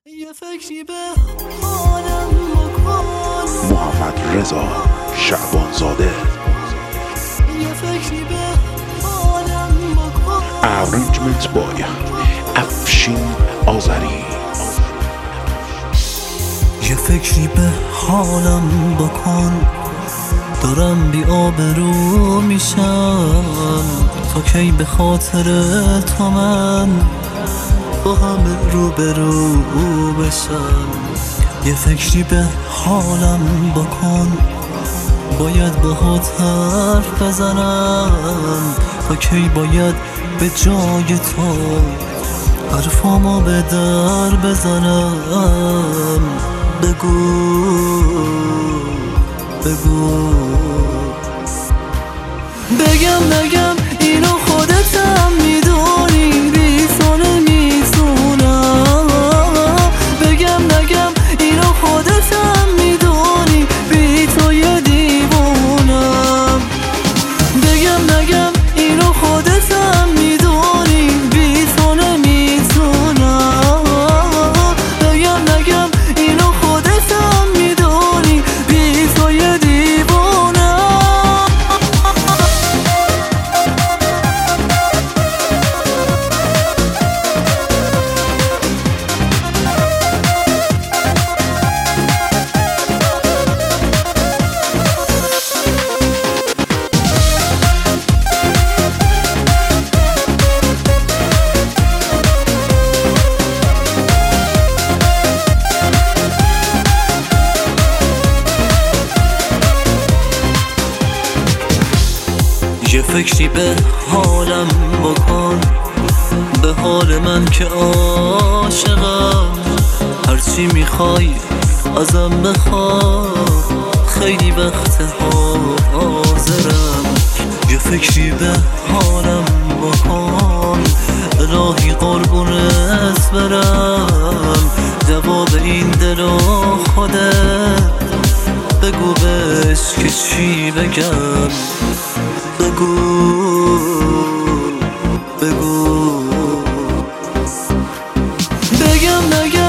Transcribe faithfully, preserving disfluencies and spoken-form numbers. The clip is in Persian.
یه فکری به حالم بکن. محمد رضا شعبانزاده. یه فکری به حالم بکن. Arrangement by افشین آذری. یه فکری به حالم بکن، دارم بی آبرو میشم. تا کی به خاطر تو من با همه رو به رو بشم. یه فکری به حالم بکن، باید باهات حرف بزنم. تا کی باید به جای تو حرفامو به در بزنم. بگو بگو بگم بگم اینو خودتم میدونی، بی تو نمیتونم. بگم بگم اینو خودتم میدونی، بی تو یه دیوونم. بگم بگم اینو خودتم میدونی، بی تو نمیتونم. بگم بگم اینو خودتم میدونی، بی تو یه دیوونم. یه فکری به حالم بکن، به حال من که عاشقم. هرچی میخوای ازم بخوا، خیلی وقت حاضرم. یه فکری به حالم بکن، الهی قربونت برم. دوا به این دل و خودت، بگو بهش که چی بگم. بگو بگو بگم بگم